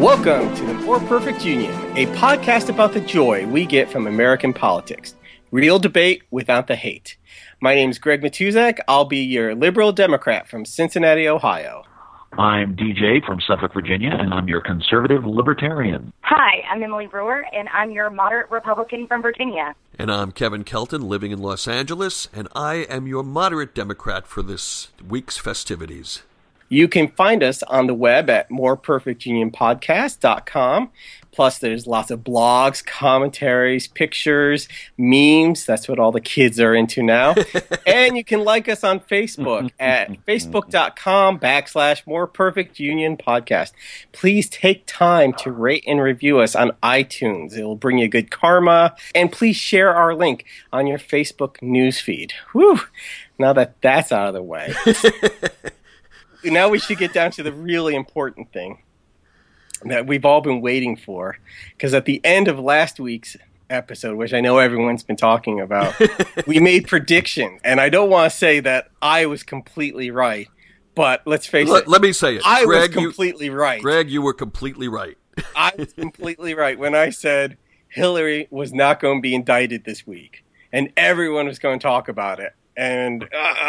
Welcome to the More Perfect Union, a podcast about the joy we get from American politics. Real debate without the hate. My name is Greg Matuzak. I'll be your liberal Democrat from Cincinnati, Ohio. I'm DJ from Suffolk, Virginia, and I'm your conservative libertarian. Hi, I'm Emily Brewer, and I'm your moderate Republican from Virginia. And I'm Kevin Kelton, living in Los Angeles, and I am your moderate Democrat for this week's festivities. You can find us on the web at moreperfectunionpodcast.com. Plus, there's lots of blogs, commentaries, pictures, memes. That's what all the kids are into now. And you can like us on Facebook at facebook.com/moreperfectunionpodcast. Please take time to rate and review us on iTunes. It will bring you good karma. And please share our link on your Facebook newsfeed. Whew! Now that that's out of the way. Now we should get down to the really important thing that we've all been waiting for. Because at the end of last week's episode, which I know everyone's been talking about, we made predictions. And I don't want to say that I was completely right, but let's face it. Let me say it. I was completely right. Greg, you were completely right. I was completely right when I said Hillary was not going to be indicted this week. And everyone was going to talk about it. And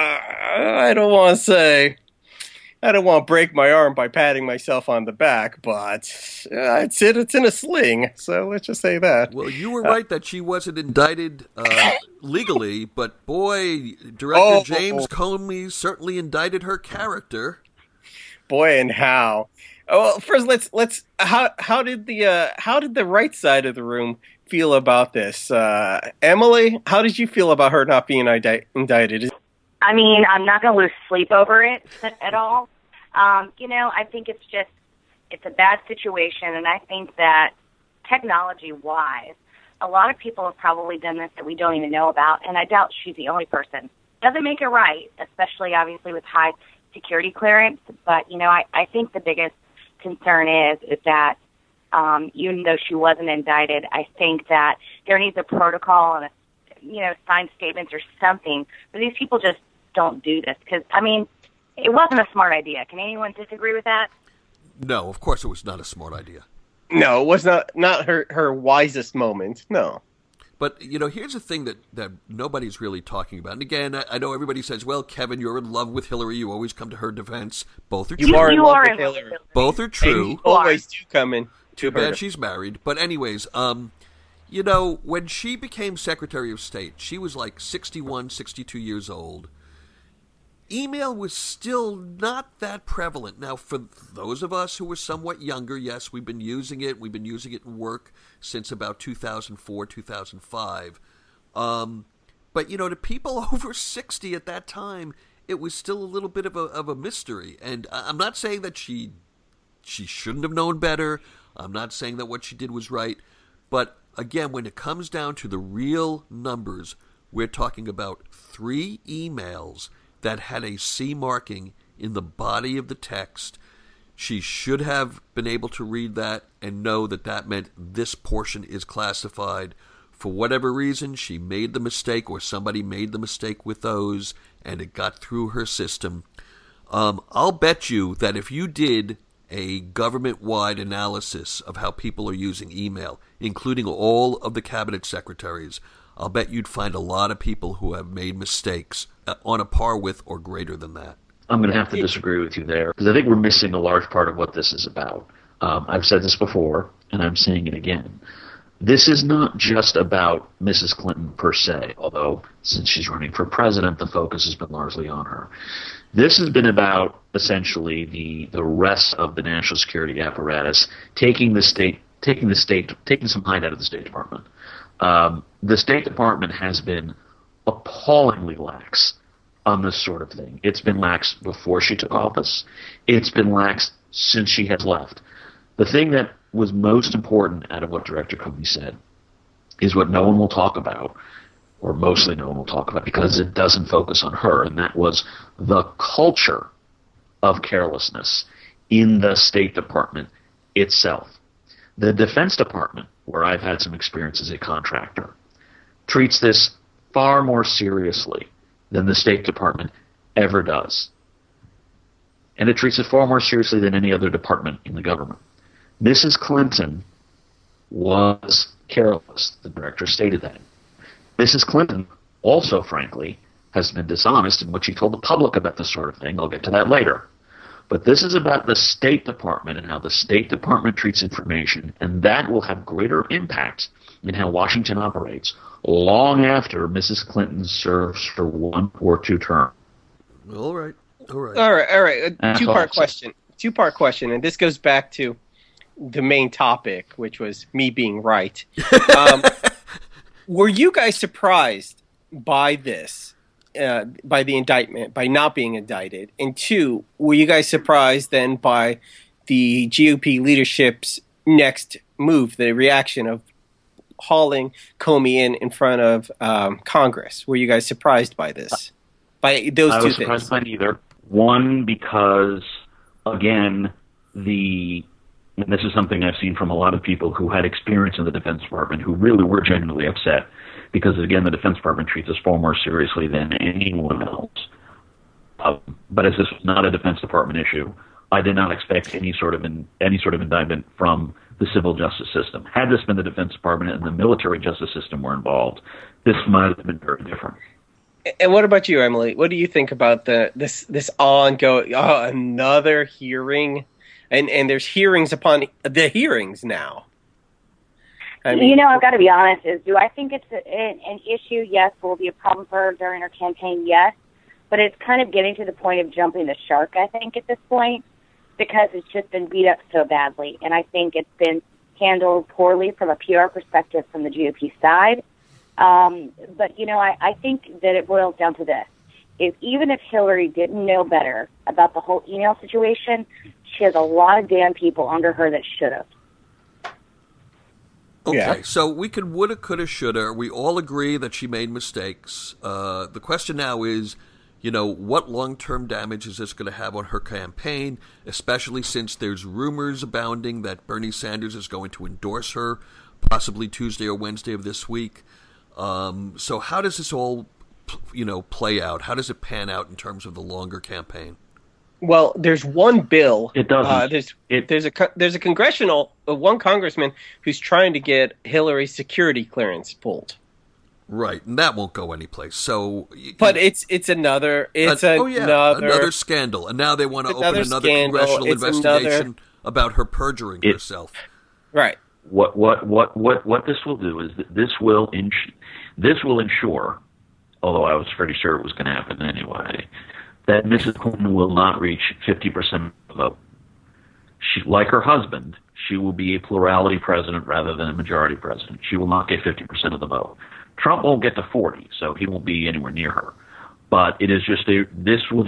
I don't want to break my arm by patting myself on the back, but it's in a sling, so let's just say that. Well, you were right that she wasn't indicted legally, but boy, Director James Comey certainly indicted her character. Boy, and how? Well, first, let's. How did the right side of the room feel about this? Emily, how did you feel about her not being indicted? I mean, I'm not going to lose sleep over it at all. I think it's a bad situation, and I think that technology-wise, a lot of people have probably done this that we don't even know about, and I doubt she's the only person. Doesn't make it right, especially, obviously, with high security clearance, but, I think the biggest concern is that even though she wasn't indicted, I think that there needs a protocol and signed statements or something, but these people just don't do this, because, it wasn't a smart idea. Can anyone disagree with that? No, of course it was not a smart idea. No, it was not her wisest moment, no. But, here's the thing that nobody's really talking about. And again, I know everybody says, well, Kevin, you're in love with Hillary. You always come to her defense. Both are true. You are in love with Hillary. Both are true. And you always do come in. Too bad she's married. But anyways, when she became Secretary of State, she was like 61, 62 years old. Email was still not that prevalent. Now, for those of us who were somewhat younger, yes, we've been using it. We've been using it in work since about 2004, 2005. But, to people over 60 at that time, it was still a little bit of a mystery. And I'm not saying that she shouldn't have known better. I'm not saying that what she did was right. But, again, when it comes down to the real numbers, we're talking about 3 emails that had a C marking in the body of the text. She should have been able to read that and know that that meant this portion is classified. For whatever reason, she made the mistake or somebody made the mistake with those and it got through her system. I'll bet you that if you did a government-wide analysis of how people are using email, including all of the cabinet secretaries, I'll bet you'd find a lot of people who have made mistakes on a par with or greater than that. I'm going to have to disagree with you there, because I think we're missing a large part of what this is about. I've said this before, and I'm saying it again. This is not just about Mrs. Clinton per se, although since she's running for president, the focus has been largely on her. This has been about essentially the rest of the national security apparatus taking some hide out of the State Department. The State Department has been appallingly lax on this sort of thing. It's been lax before she took office. It's been lax since she has left. The thing that was most important out of what Director Comey said is what no one will talk about, or mostly no one will talk about, because it doesn't focus on her, and that was the culture of carelessness in the State Department itself. The Defense Department, where I've had some experience as a contractor, treats this far more seriously than the State Department ever does. And it treats it far more seriously than any other department in the government. Mrs. Clinton was careless. The director stated that. Mrs. Clinton also, frankly, has been dishonest in what she told the public about this sort of thing. I'll get to that later. But this is about the State Department and how the State Department treats information, and that will have greater impact in how Washington operates long after Mrs. Clinton serves for 1 or 2 terms. All right. All right. Two-part question, and this goes back to the main topic, which was me being right. Were you guys surprised by this, by the indictment, by not being indicted? And 2, were you guys surprised then by the GOP leadership's next move, the reaction of hauling Comey in front of Congress? Were you guys surprised by this? By those 2 things? I was surprised by neither. One, because, again, and this is something I've seen from a lot of people who had experience in the Defense Department who really were genuinely upset because, again, the Defense Department treats us far more seriously than anyone else. But as this was not a Defense Department issue, I did not expect any sort of indictment from the civil justice system. Had this been the Defense Department and the military justice system were involved, this might have been very different. And what about you, Emily? What do you think about this ongoing another hearing? And there's hearings upon the hearings now. I mean, I've got to be honest. Do I think it's an issue? Yes. Will it be a problem for her during her campaign? Yes. But it's kind of getting to the point of jumping the shark, I think, at this point, because it's just been beat up so badly. And I think it's been handled poorly from a PR perspective from the GOP side. But, I think that it boils down to this. Even if Hillary didn't know better about the whole email situation, she has a lot of damn people under her that should have. Okay, Yeah. So we can woulda, coulda, shoulda. We all agree that she made mistakes. The question now is, what long-term damage is this going to have on her campaign, especially since there's rumors abounding that Bernie Sanders is going to endorse her, possibly Tuesday or Wednesday of this week. So how does this all, play out? How does it pan out in terms of the longer campaign? Well, there's one bill. It doesn't. There's a congressional one congressman who's trying to get Hillary's security clearance pulled. Right, and that won't go anyplace. So, but it's another scandal, and now they want to open another congressional investigation about her perjuring herself. Right. What this will do is that this will ensure, although I was pretty sure it was going to happen anyway, that Mrs. Clinton will not reach 50% of the vote. Like her husband, she will be a plurality president rather than a majority president. She will not get 50% of the vote. Trump won't get to 40, so he won't be anywhere near her. But it is just this will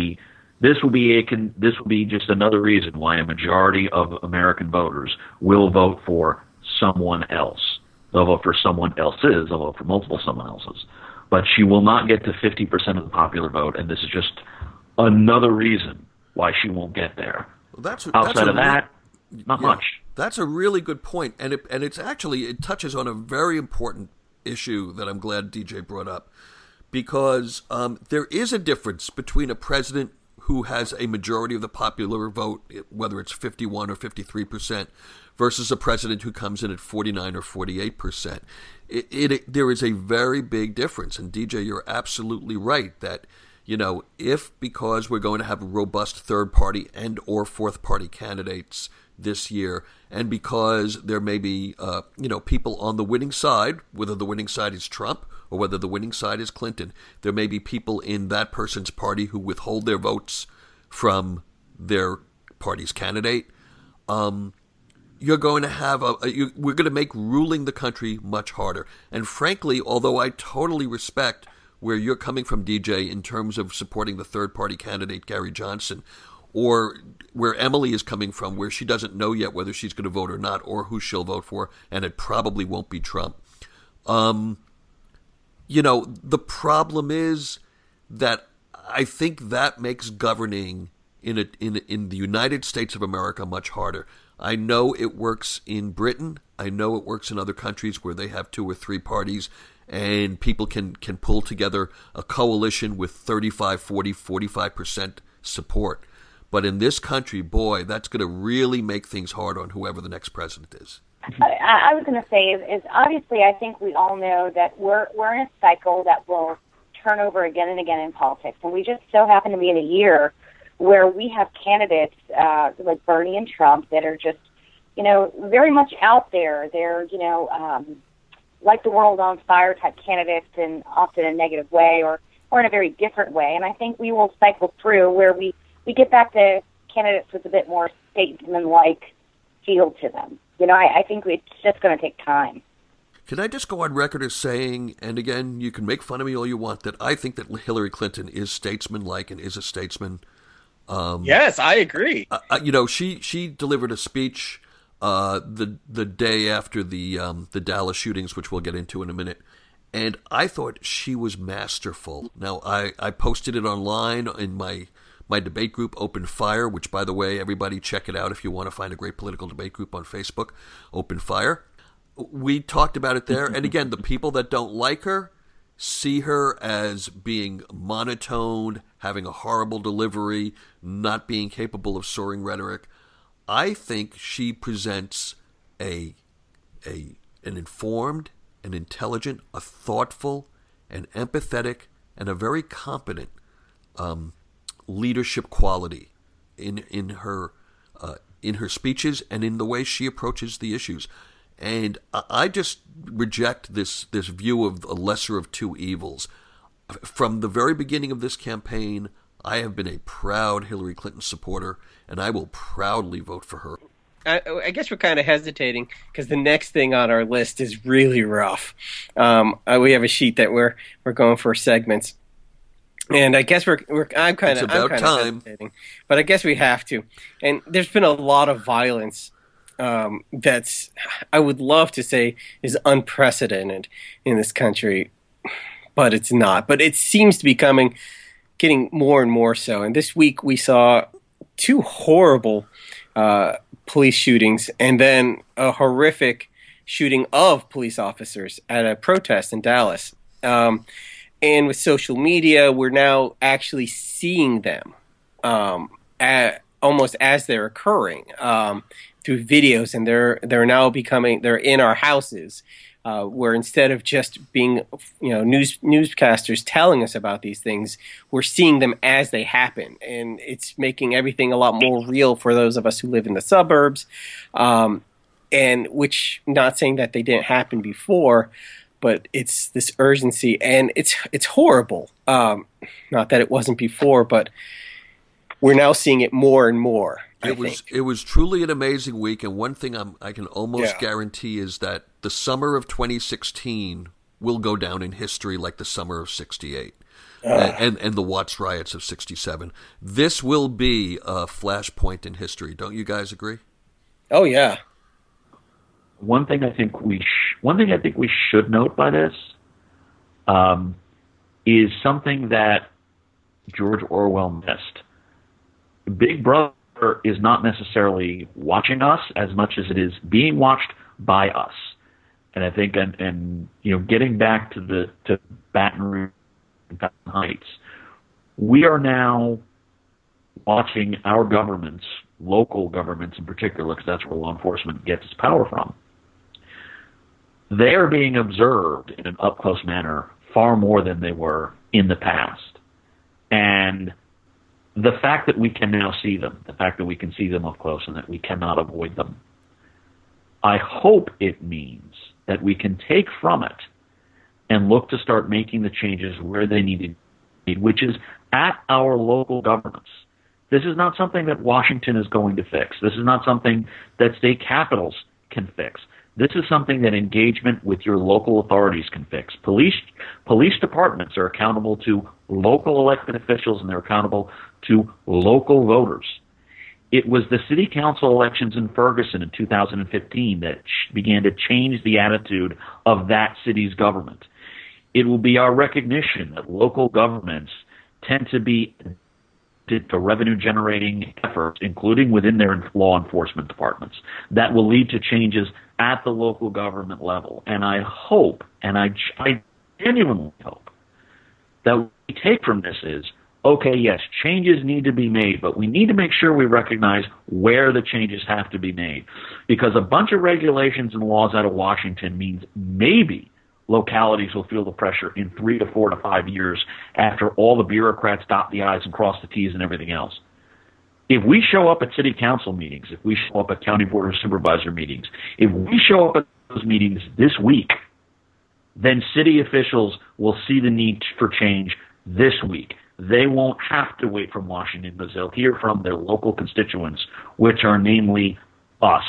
be just another reason why a majority of American voters will vote for someone else. They'll vote for someone else's. They'll vote for multiple someone else's. But she will not get to 50% of the popular vote, and this is just another reason why she won't get there. Well, Outside of that, not much. That's a really good point, and it touches on a very important issue that I'm glad DJ brought up, because there is a difference between a president who has a majority of the popular vote, whether it's 51 or 53%, versus a president who comes in at 49 or 48%. There is a very big difference, and DJ, you're absolutely right that, because we're going to have robust third-party and or fourth-party candidates this year, and because there may be, people on the winning side, whether the winning side is Trump or whether the winning side is Clinton, there may be people in that person's party who withhold their votes from their party's candidate. You're going to have we're going to make ruling the country much harder. And frankly, although I totally respect where you're coming from, DJ, in terms of supporting the third-party candidate, Gary Johnson, or where Emily is coming from, where she doesn't know yet whether she's going to vote or not, or who she'll vote for, and it probably won't be Trump. The problem is that I think that makes governing in the United States of America much harder. I know it works in Britain. I know it works in other countries where they have 2 or 3 parties, and people can pull together a coalition with 35, 40, 45% support. But in this country, boy, that's going to really make things hard on whoever the next president is. I was going to say is obviously I think we all know that we're in a cycle that will turn over again and again in politics, and we just so happen to be in a year where we have candidates like Bernie and Trump that are just, very much out there. They're, like the world on fire type candidates, and often in a negative way or in a very different way. And I think we will cycle through where we get back to candidates with a bit more statesman-like feel to them. I think it's just going to take time. Can I just go on record as saying, and again, you can make fun of me all you want, that I think that Hillary Clinton is statesman-like and is a statesman. Yes, I agree. She delivered a speech the day after the Dallas shootings, which we'll get into in a minute, and I thought she was masterful. Now, I posted it online in my debate group, Open Fire, which, by the way, everybody check it out if you want to find a great political debate group on Facebook, Open Fire. We talked about it there, and again, the people that don't like her see her as being monotone, having a horrible delivery, not being capable of soaring rhetoric. I think she presents an informed, an intelligent, a thoughtful, an empathetic, and a very competent leadership quality in her speeches and in the way she approaches the issues. And I just reject this view of a lesser of two evils. From the very beginning of this campaign, I have been a proud Hillary Clinton supporter, and I will proudly vote for her. I guess we're kind of hesitating because the next thing on our list is really rough. We have a sheet that we're going for segments, and I guess I'm kind of hesitating, but I guess we have to. And there's been a lot of violence that's, I would love to say, is unprecedented in this country, but it's not. But it seems to be getting more and more so. And this week we saw two horrible police shootings and then a horrific shooting of police officers at a protest in Dallas. And with social media, we're now actually seeing them almost as they're occurring through videos, and they're now they're in our houses. Where instead of just being, newscasters telling us about these things, we're seeing them as they happen, and it's making everything a lot more real for those of us who live in the suburbs. And which, not saying that they didn't happen before, but it's this urgency, and it's horrible. Not that it wasn't before, but we're now seeing it more and more. It was truly an amazing week, and one thing I can almost guarantee is that the summer of 2016 will go down in history like the summer of '68 and the Watts riots of '67. This will be a flashpoint in history. Don't you guys agree? Oh yeah. One thing I think we should note by this is something that George Orwell missed. Big Brother is not necessarily watching us as much as it is being watched by us. And I think, and getting back to Baton Rouge and Baton Heights, we are now watching our governments, local governments in particular, because that's where law enforcement gets its power from. They are being observed in an up-close manner far more than they were in the past. And the fact that we can now see them, the fact that we can see them up close and that we cannot avoid them, I hope it means that we can take from it and look to start making the changes where they need to be, which is at our local governments. This is not something that Washington is going to fix. This is not something that state capitals can fix. This is something that engagement with your local authorities can fix. Police departments are accountable to local elected officials, and they're accountable to local voters. It was the city council elections in Ferguson in 2015 that began to change the attitude of that city's government. It will be our recognition that local governments tend to be to revenue-generating efforts, including within their law enforcement departments, that will lead to changes at the local government level. And I hope, and I genuinely hope, that what we take from this is okay, yes, changes need to be made, but we need to make sure we recognize where the changes have to be made. Because a bunch of regulations and laws out of Washington means maybe localities will feel the pressure in 3 to 4 to 5 years after all the bureaucrats dot the I's and cross the T's and everything else. If we show up at city council meetings, if we show up at county board of supervisor meetings, if we show up at those meetings this week, then city officials will see the need for change this week. They won't have to wait from Washington because they'll hear from their local constituents, which are namely us.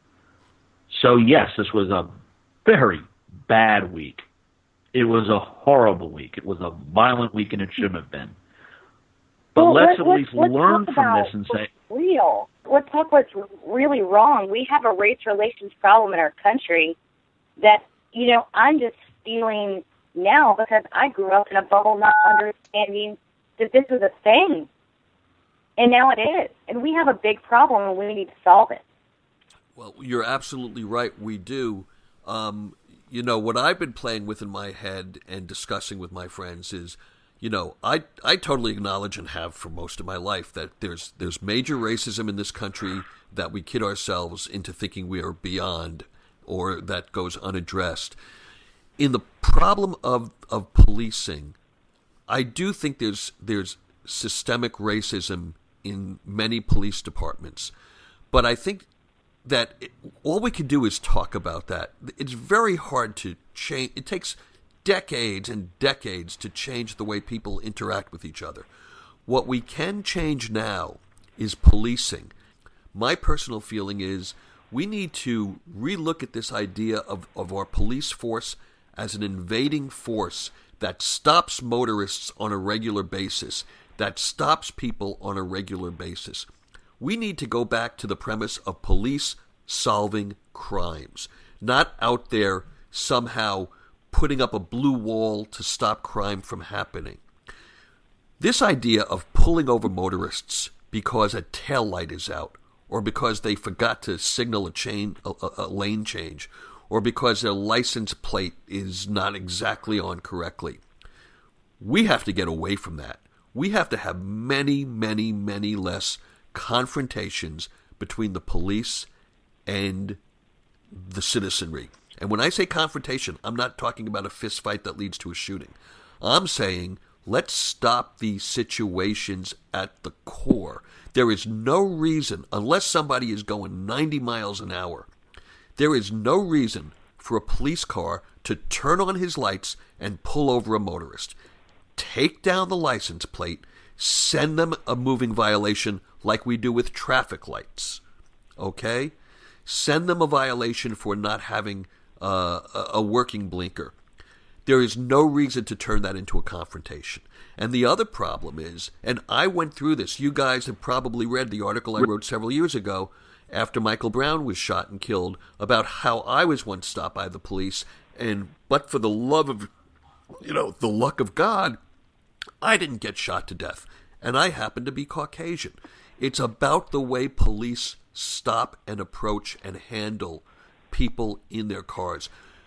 So yes, this was a very bad week. It was a horrible week. It was a violent week, and it shouldn't have been. But let's at least learn from this and say, real. Let's talk what's really wrong. We have a race relations problem in our country that, I'm just feeling now because I grew up in a bubble not understanding that this was a thing. And now it is. And we have a big problem and we need to solve it. Well, you're absolutely right. We do. What I've been playing with in my head and discussing with my friends is, I totally acknowledge and have for most of my life that there's major racism in this country that we kid ourselves into thinking we are beyond or that goes unaddressed. In the problem of policing, I do think there's systemic racism in many police departments. But I think that all we can do is talk about that. It's very hard to change. It takes decades and decades to change the way people interact with each other. What we can change now is policing. My personal feeling is we need to relook at this idea of our police force as an invading force that stops motorists on a regular basis, that stops people on a regular basis. We need to go back to the premise of police solving crimes, not out there somehow putting up a blue wall to stop crime from happening. This idea of pulling over motorists because a tail light is out, or because they forgot to signal a lane change, or because their license plate is not exactly on correctly. We have to get away from that. We have to have many, many, many less confrontations between the police and the citizenry. And when I say confrontation, I'm not talking about a fist fight that leads to a shooting. I'm saying let's stop these situations at the core. There is no reason, unless somebody is going 90 miles an hour, there is no reason for a police car to turn on his lights and pull over a motorist. Take down the license plate, send them a moving violation like we do with traffic lights. Okay? Send them a violation for not having a working blinker. There is no reason to turn that into a confrontation. And the other problem is, and I went through this, you guys have probably read the article I wrote several years ago after Michael Brown was shot and killed about how I was once stopped by the police, but for the love of, the luck of God, I didn't get shot to death. And I happen to be Caucasian. It's about the way police stop and approach and handle people in their cars.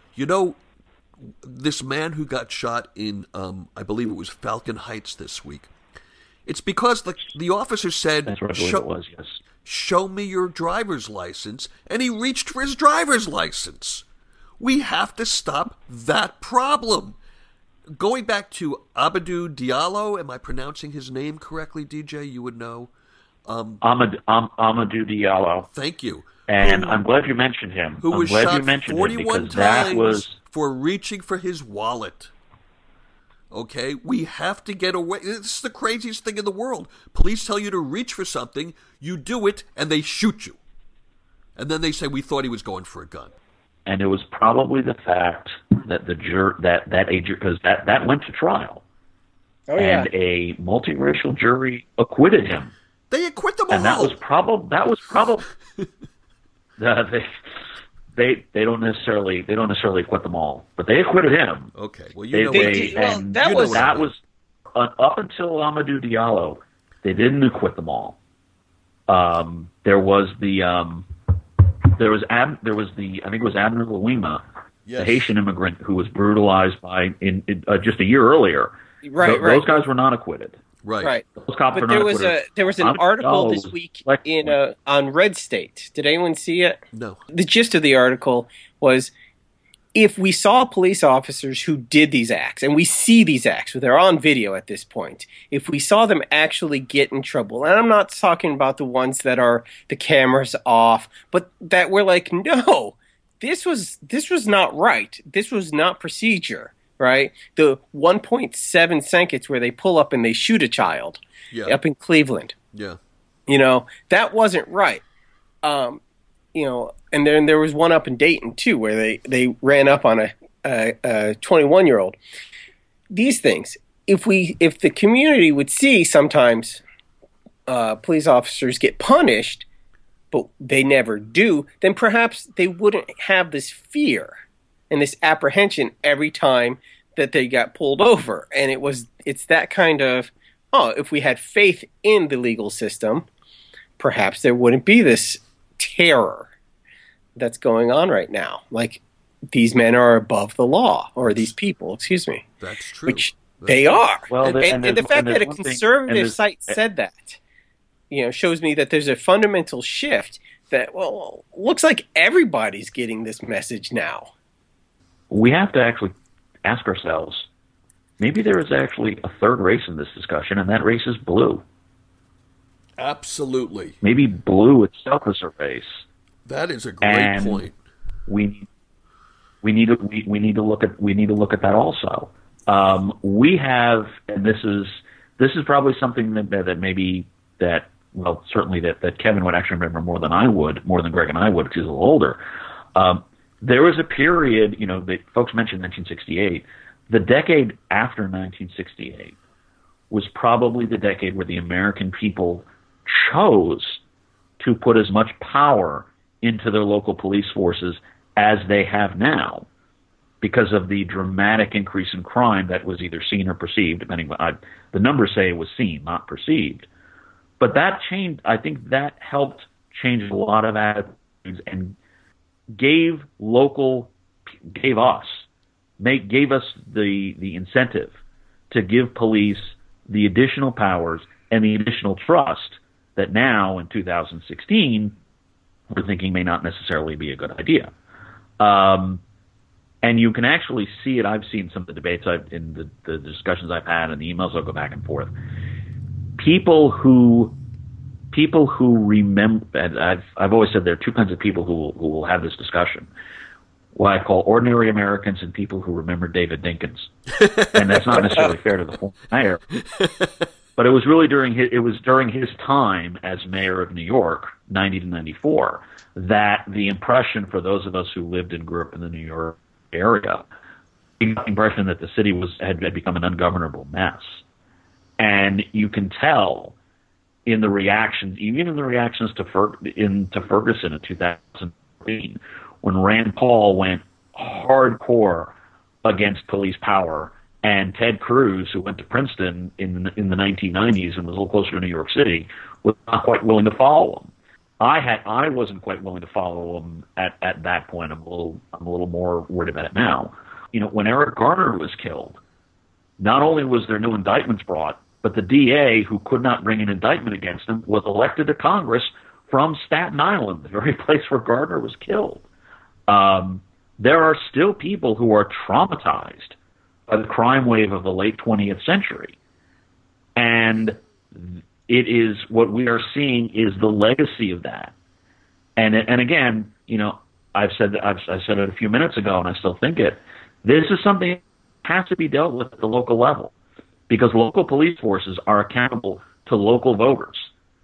This man who got shot in, I believe it was Falcon Heights this week, it's because the officer said, that's what I believe it was, yes. Show me your driver's license, and he reached for his driver's license. We have to stop that problem. Going back to Amadou Diallo, am I pronouncing his name correctly, DJ? You would know. Amadou Diallo. Thank you. And I'm glad you mentioned him. Who was shot 41 times for reaching for his wallet. Okay? We have to get away. This is the craziest thing in the world. Police tell you to reach for something, you do it, and they shoot you. And then they say, we thought he was going for a gun. And it was probably the fact that because that went to trial. Oh, yeah. And a multiracial jury acquitted him. They acquit them all. And that was probably they don't necessarily acquit them all, but they acquitted him. Okay. Well, that was up until Amadou Diallo, they didn't acquit them all. There was I think it was Abner Louima, yes, the Haitian immigrant who was brutalized in just a year earlier. Right. Those guys were not acquitted. Right. Right. Those cops But are there not was an I'm- article oh, this week like- on Red State. Did anyone see it? No. The gist of the article was, if we saw police officers who did these acts, and we see these acts, they're on video at this point, if we saw them actually get in trouble, and I'm not talking about the ones that are the cameras off, but that we're like, no, this was not right. This was not procedure, right? The 1.7 seconds where they pull up and they shoot a child up in Cleveland. Yeah. That wasn't right. And then there was one up in Dayton too, where they ran up on a 21-year-old. These things, if the community would see sometimes police officers get punished, but they never do, then perhaps they wouldn't have this fear and this apprehension every time that they got pulled over. And it's that kind of, if we had faith in the legal system, perhaps there wouldn't be this terror that's going on right now. Like, these men are above the law, or these people, excuse me. That's true. Which they are. Well, and the fact that a conservative site said that, shows me that there's a fundamental shift that, looks like everybody's getting this message now. We have to actually ask ourselves, maybe there is actually a third race in this discussion, and that race is blue. Absolutely. Maybe blue itself is a race. That is a great point. We need to look at that also. We have, and this is probably something that certainly that Kevin would actually remember more than Greg and I would, because he's a little older. There was a period, that folks mentioned 1968. The decade after 1968 was probably the decade where the American people chose to put as much power into their local police forces as they have now, because of the dramatic increase in crime that was either seen or perceived, depending on the numbers say it was seen, not perceived. But that changed. I think that helped change a lot of attitudes and gave us the incentive to give police the additional powers and the additional trust that now in 2016 we're thinking may not necessarily be a good idea. And you can actually see it. I've seen some of the debates in the discussions I've had and the emails I'll go back and forth. People who remember, and I've always said there are two kinds of people who will have this discussion. What I call ordinary Americans and people who remember David Dinkins. And that's not necessarily fair to the former mayor. But it was really during his time as mayor of New York, 90 to 94, that the impression for those of us who lived and grew up in the New York area, the impression that the city had become an ungovernable mess. And you can tell in the reactions, even in the reactions to Ferguson in 2014, when Rand Paul went hardcore against police power, and Ted Cruz, who went to Princeton in the 1990s and was a little closer to New York City, was not quite willing to follow him. I wasn't quite willing to follow him at that point. I'm a little more worried about it now. When Eric Garner was killed, not only was there no indictments brought, but the DA, who could not bring an indictment against him, was elected to Congress from Staten Island, the very place where Garner was killed. There are still people who are traumatized by the crime wave of the late 20th century. And it is what we are seeing is the legacy of that. And again, I said it a few minutes ago, and I still think it. This is something that has to be dealt with at the local level, because local police forces are accountable to local voters.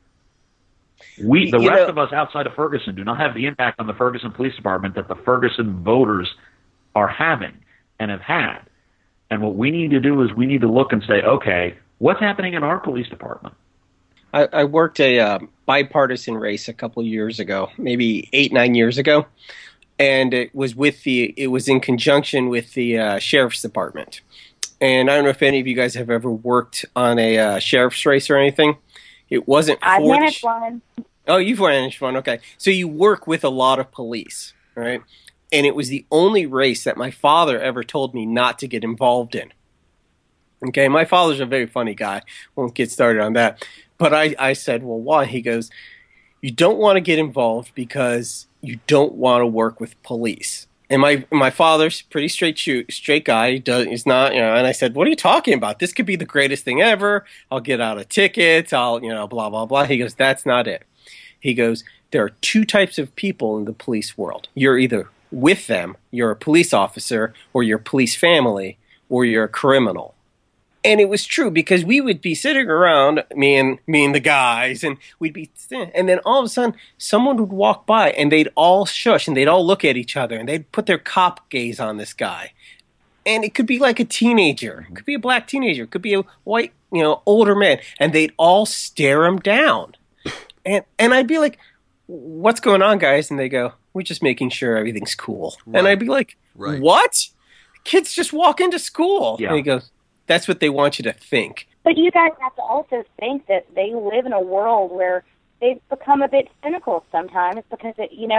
The rest of us outside of Ferguson do not have the impact on the Ferguson Police Department that the Ferguson voters are having and have had. And what we need to do is we need to look and say, okay, what's happening in our police department? I worked a bipartisan race a couple of years ago, maybe 8-9 years ago, and it was in conjunction with the sheriff's department. And I don't know if any of you guys have ever worked on a sheriff's race or anything. It wasn't. I've managed one. Oh, you've managed one. Okay, so you work with a lot of police, right? And it was the only race that my father ever told me not to get involved in. Okay, my father's a very funny guy. Won't get started on that. But I said, well, why? He goes, you don't want to get involved because you don't want to work with police. And my father's pretty straight guy. He's not, and I said, what are you talking about? This could be the greatest thing ever. I'll get out of tickets. I'll, blah, blah, blah. He goes, that's not it. He goes, there are two types of people in the police world. You're either with them, you're a police officer, or you're police family, or you're a criminal. And it was true because we would be sitting around, me and the guys, and we'd be, and then all of a sudden, someone would walk by, and they'd all shush, and they'd all look at each other, and they'd put their cop gaze on this guy. And it could be like a teenager, it could be a black teenager, it could be a white, older man, and they'd all stare him down. And I'd be like, what's going on, guys? And they go, we're just making sure everything's cool. Right. And I'd be like, what? Kids just walk into school. Yeah. And he goes, that's what they want you to think. But you guys have to also think that they live in a world where they've become a bit cynical sometimes because,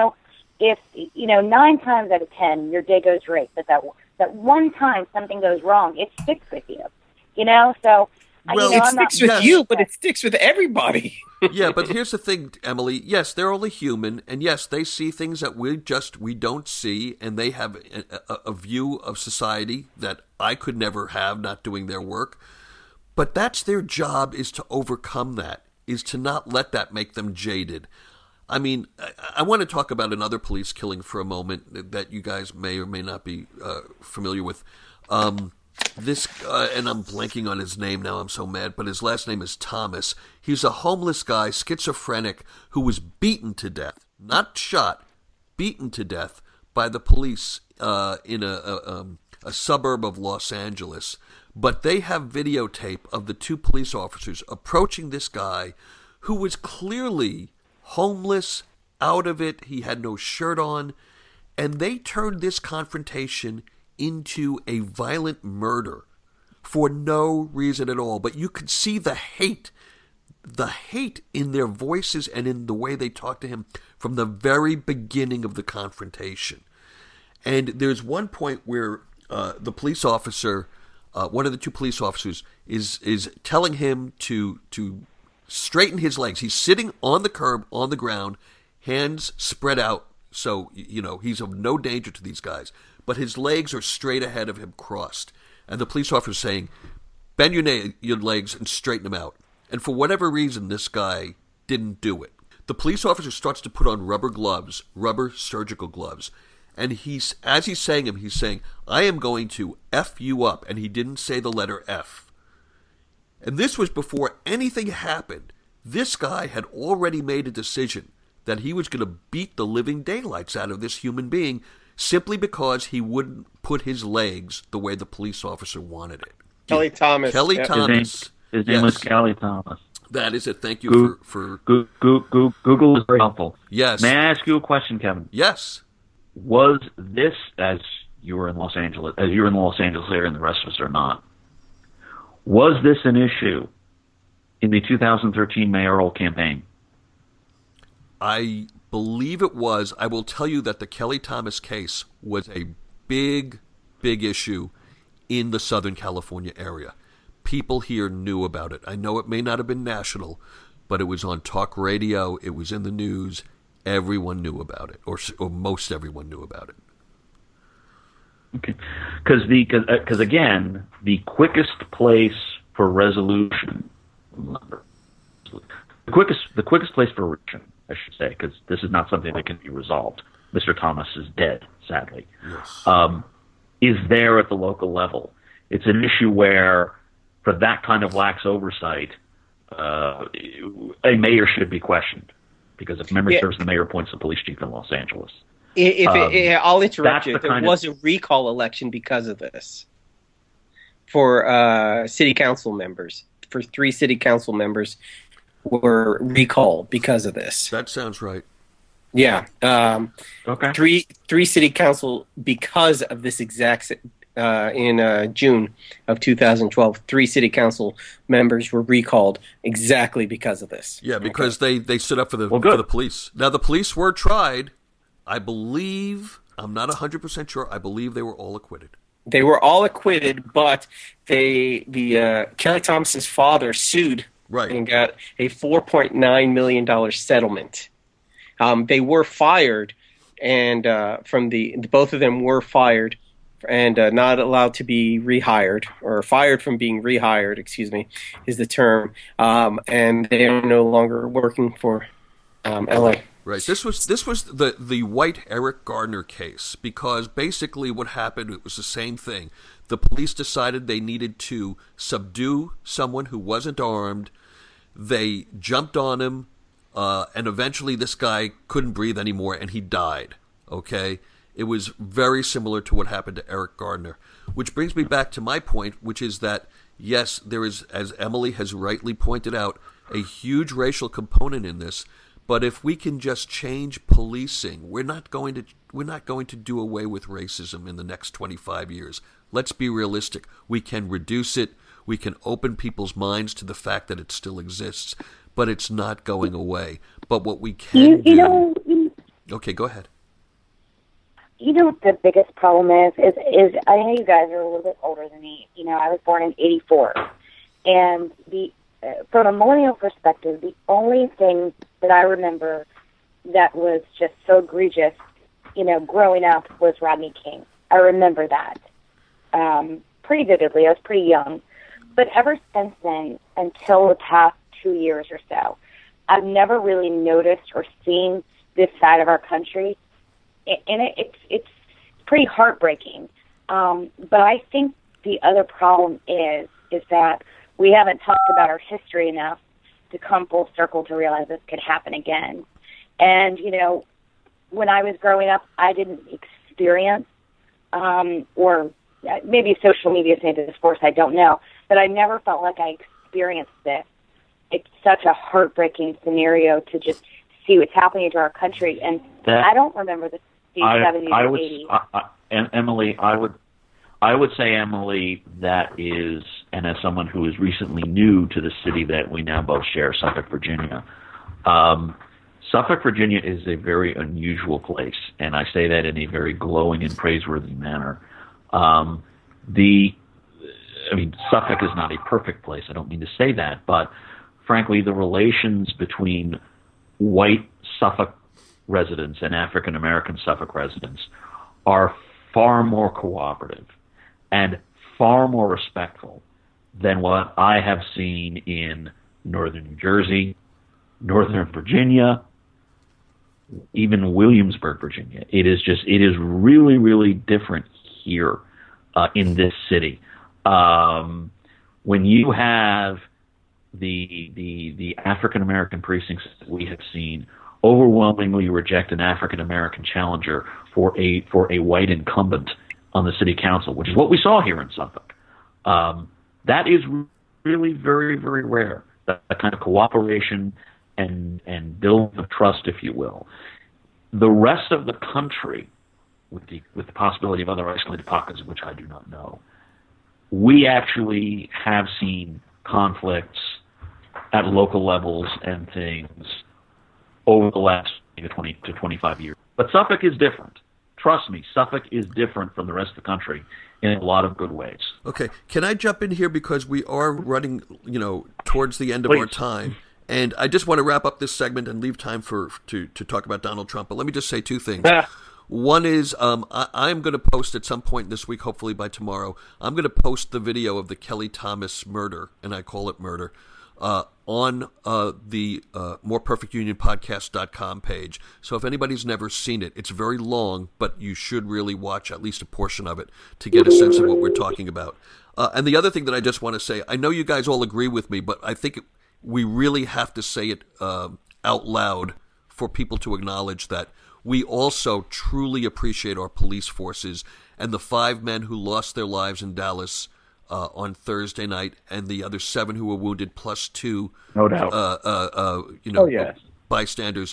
if 9 times out of 10 your day goes great, but that one time something goes wrong, it sticks with you. So it sticks with you, but it sticks with everybody. Yeah, but here's the thing, Emily. Yes, they're only human, and yes, they see things that we don't see, and they have a view of society that I could never have, not doing their work. But that's their job, is to overcome that, is to not let that make them jaded. I mean, I want to talk about another police killing for a moment that you guys may or may not be familiar with. This, and I'm blanking on his name now, I'm so mad, but his last name is Thomas. He's a homeless guy, schizophrenic, who was beaten to death, not shot, beaten to death by the police in a suburb of Los Angeles. But they have videotape of the 2 police officers approaching this guy who was clearly homeless, out of it, he had no shirt on, and they turned this confrontation into a violent murder for no reason at all. But you could see the hate in their voices and in the way they talked to him from the very beginning of the confrontation. And there's one point where the police officer, one of the 2 police officers, is telling him to straighten his legs. He's sitting on the curb, on the ground, hands spread out, so he's of no danger to these guys. But his legs are straight ahead of him, crossed. And the police officer is saying, bend your legs and straighten them out. And for whatever reason, this guy didn't do it. The police officer starts to put on rubber surgical gloves. And as he's saying them, he's saying, I am going to F you up. And he didn't say the letter F. And this was before anything happened. This guy had already made a decision that he was going to beat the living daylights out of this human being simply because he wouldn't put his legs the way the police officer wanted it. Kelly Thomas. Thomas. His name was Kelly Thomas. That is it. Thank you for... Google is very helpful. Yes. May I ask you a question, Kevin? Yes. Was this, as you were in Los Angeles area and the rest of us are not, was this an issue in the 2013 mayoral campaign? I believe it was. I will tell you that the Kelly Thomas case was a big, big issue in the Southern California area. People here knew about it. I know it may not have been national, but it was on talk radio. It was in the news. Everyone knew about it, or most everyone knew about it. Okay, because again, the quickest place for resolution, the quickest place for resolution, I should say, because this is not something that can be resolved. Mr. Thomas is dead, sadly. Yes. Is there at the local level. It's an issue where, for that kind of lax oversight, a mayor should be questioned. Because if memory serves, the mayor appoints the police chief in Los Angeles. I'll interrupt you. There was a recall election because of this for city council members. For 3 city council members were recalled because of this. That sounds right. Yeah. Okay. Three city council because of this exact in June of 2012. 3 city council members were recalled exactly because of this. Yeah, because they stood up for the police. Now the police were tried. I believe, I'm not 100% sure. I believe they were all acquitted. They were all acquitted, but Kelly Thomas's father sued and got a $4.9 million settlement. They were fired, and both of them were fired and not allowed to be rehired, or fired from being rehired, excuse me, is the term. And they are no longer working for L.A. Right. This was the white Eric Garner case, because basically what happened, it was the same thing. The police decided they needed to subdue someone who wasn't armed. They jumped on him, and eventually this guy couldn't breathe anymore, and he died. Okay? It was very similar to what happened to Eric Garner, which brings me back to my point, which is that, yes, there is, as Emily has rightly pointed out, a huge racial component in this. But if we can just change policing, we're not going to do away with racism in the next 25 years. Let's be realistic. We can reduce it. We can open people's minds to the fact that it still exists, but it's not going away. But what we can do... Okay, go ahead. You know what the biggest problem is I know you guys are a little bit older than me. You know, I was born in '84, and from a millennial perspective, the only thing that I remember that was just so egregious, you know, growing up was Rodney King. I remember that pretty vividly. I was pretty young. But ever since then, until the past 2 years or so, I've never really noticed or seen this side of our country. And it's pretty heartbreaking. But I think the other problem is that we haven't talked about our history enough to come full circle to realize this could happen again. And, you know, when I was growing up, I didn't experience, or maybe social media is maybe this force, I don't know, but I never felt like I experienced this. It's such a heartbreaking scenario to just see what's happening to our country. And I don't remember the 70s or 80s. Emily, I would say, Emily, that is, and as someone who is recently new to the city that we now both share, Suffolk, Virginia, Suffolk, Virginia is a very unusual place, and I say that in a very glowing and praiseworthy manner. Suffolk is not a perfect place. I don't mean to say that, but frankly, the relations between white Suffolk residents and African American Suffolk residents are far more cooperative and far more respectful than what I have seen in northern New Jersey, northern Virginia, even Williamsburg, Virginia. It is really, really different here in this city. When you have the African American precincts that we have seen overwhelmingly reject an African American challenger for a white incumbent on the city council, which is what we saw here in Suffolk. That is really very, very rare. That kind of cooperation and building of trust, if you will. The rest of the country, with the possibility of other isolated pockets, which I do not know, we actually have seen conflicts at local levels and things over the last 20 to 25 years. But Suffolk is different. Trust me, Suffolk is different from the rest of the country in a lot of good ways. Okay, can I jump in here because we are running, towards the end of our time, and I just want to wrap up this segment and leave time to talk about Donald Trump. But let me just say two things. One is I'm going to post at some point this week, hopefully by tomorrow, I'm going to post the video of the Kelly Thomas murder, and I call it murder, on the moreperfectunionpodcast.com page. So if anybody's never seen it, it's very long, but you should really watch at least a portion of it to get a sense of what we're talking about. And the other thing that I just want to say, I know you guys all agree with me, but I think we really have to say it out loud for people to acknowledge that we also truly appreciate our police forces and the 5 men who lost their lives in Dallas on Thursday night, and the other 7 who were wounded, plus 2, no doubt, bystanders.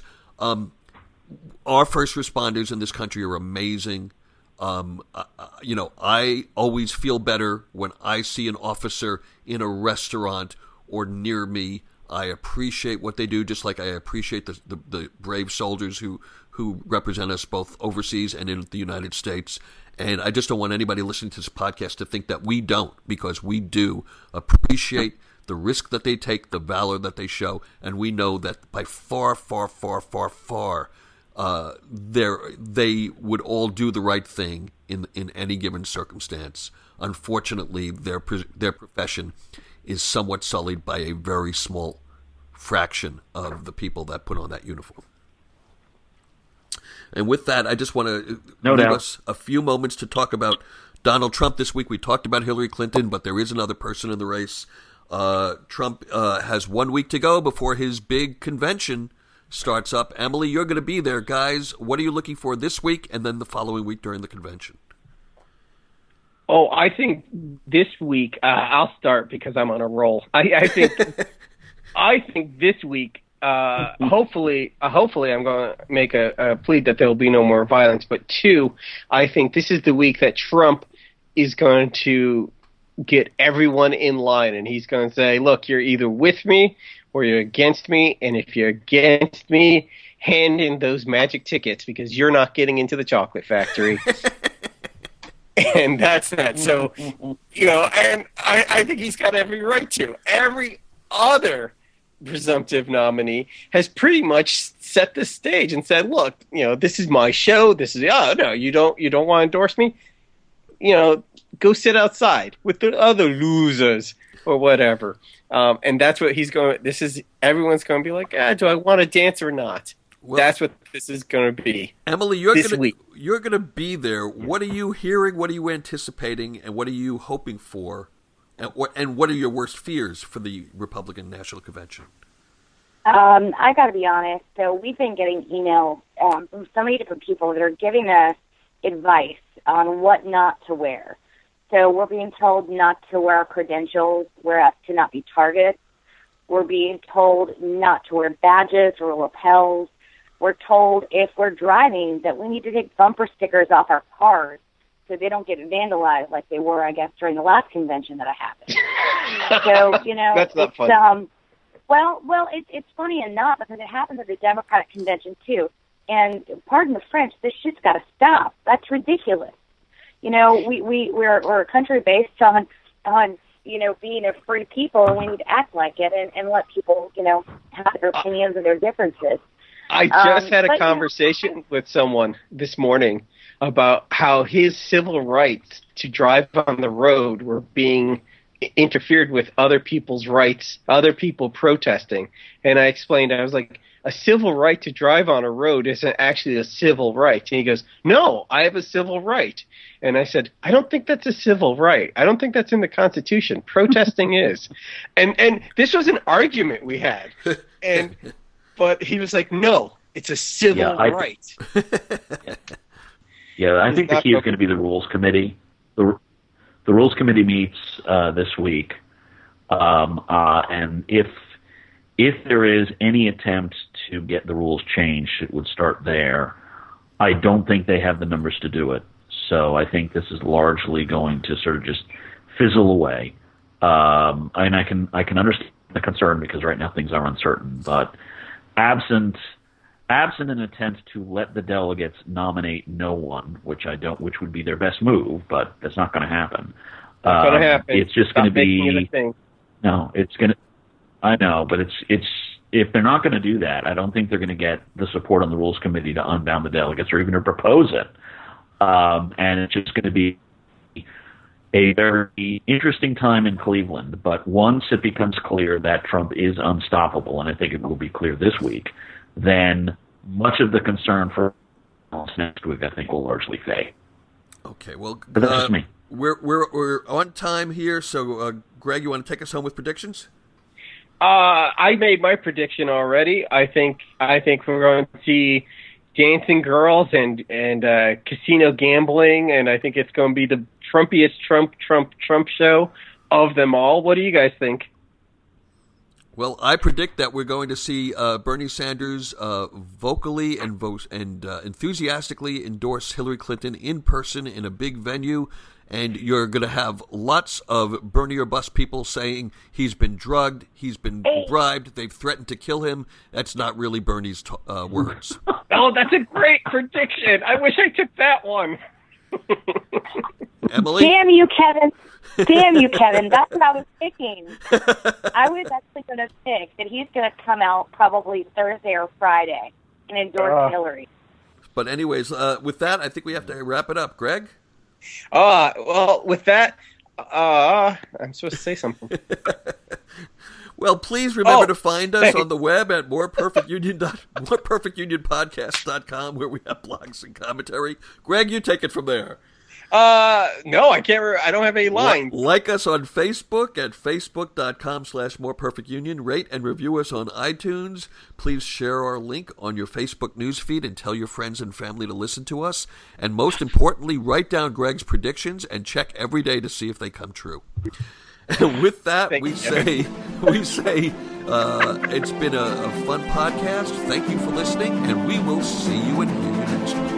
Our first responders in this country are amazing. I always feel better when I see an officer in a restaurant or near me. I appreciate what they do, just like I appreciate the brave soldiers who represent us both overseas and in the United States. And I just don't want anybody listening to this podcast to think that we don't, because we do appreciate the risk that they take, the valor that they show, and we know that by far, far, far, far, far, they would all do the right thing in any given circumstance. Unfortunately, their profession is somewhat sullied by a very small fraction of the people that put on that uniform. And with that, I just want to give us a few moments to talk about Donald Trump this week. We talked about Hillary Clinton, but there is another person in the race. Trump has 1 week to go before his big convention starts up. Emily, you're going to be there. Guys, what are you looking for this week and then the following week during the convention? Oh, I think this week, I'll start because I'm on a roll. I think I think this week, hopefully I'm going to make a plea that there will be no more violence. But two, I think this is the week that Trump is going to get everyone in line, and he's going to say, look, you're either with me or you're against me, and if you're against me, hand in those magic tickets because you're not getting into the chocolate factory. And that's that. So, and I think he's got every right to. Every other presumptive nominee has pretty much set the stage and said, look, this is my show. This is, no, you don't want to endorse me? Go sit outside with the other losers or whatever. And that's what he's going, everyone's going to be like, do I want to dance or not? Well, that's what this is going to be. Emily, you're going to be there. What are you hearing? What are you anticipating? And what are you hoping for? And what are your worst fears for the Republican National Convention? I got to be honest. So we've been getting emails from so many different people that are giving us advice on what not to wear. So we're being told not to wear our credentials. We're asked to not be targets. We're being told not to wear badges or lapels. We're told if we're driving that we need to take bumper stickers off our cars so they don't get vandalized like they were, I guess, during the last convention that happened. So, that's not fun. It's funny enough because it happens at the Democratic convention too. And pardon the French, this shit's got to stop. That's ridiculous. We're a country based on being a free people, and we need to act like it and let people, have their opinions and their differences. I just had a conversation with someone this morning about how his civil rights to drive on the road were being interfered with other people's rights, other people protesting. And I explained, I was like, a civil right to drive on a road isn't actually a civil right. And he goes, no, I have a civil right. And I said, I don't think that's a civil right. I don't think that's in the Constitution. Protesting is. And this was an argument we had. But he was like, no, it's a civil right. I think the key is going to be the Rules Committee. The Rules Committee meets this week. And if there is any attempt to get the rules changed, it would start there. I don't think they have the numbers to do it. So I think this is largely going to sort of just fizzle away. And I can understand the concern because right now things are uncertain. But absent an attempt to let the delegates nominate no one, which would be their best move, but that's not going to happen. That's going to happen. It's just going to be no. It's going to. I know, but it's if they're not going to do that, I don't think they're going to get the support on the Rules Committee to unbound the delegates or even to propose it. And it's just going to be a very interesting time in Cleveland. But once it becomes clear that Trump is unstoppable, and I think it will be clear this week, then much of the concern for next week, I think, will largely fade. Okay, well, but that's just me. We're on time here, so Greg, you want to take us home with predictions? I made my prediction already. I think we're going to see dancing girls and casino gambling, and I think it's going to be the Trumpiest Trump show of them all. What do you guys think? Well, I predict that we're going to see Bernie Sanders vocally and enthusiastically endorse Hillary Clinton in person in a big venue, and you're going to have lots of Bernie or bust people saying he's been drugged, he's been bribed, they've threatened to kill him. That's not really Bernie's words. Oh, that's a great prediction. I wish I took that one. Emily? Damn you, Kevin. Damn you, Kevin. That's what I was picking. I was actually going to pick that he's going to come out probably Thursday or Friday and endorse Hillary. But anyways, with that, I think we have to wrap it up. Greg? Well, with that, I'm supposed to say something. Well, please remember to find us on the web at moreperfectunionpodcast.com, where we have blogs and commentary. Greg, you take it from there. No, I can't. I don't have any lines. Like us on Facebook at facebook.com/moreperfectunion. Rate and review us on iTunes. Please share our link on your Facebook newsfeed and tell your friends and family to listen to us. And most importantly, write down Greg's predictions and check every day to see if they come true. And with that, we say it's been a fun podcast. Thank you for listening, and we will see you and hear you next week.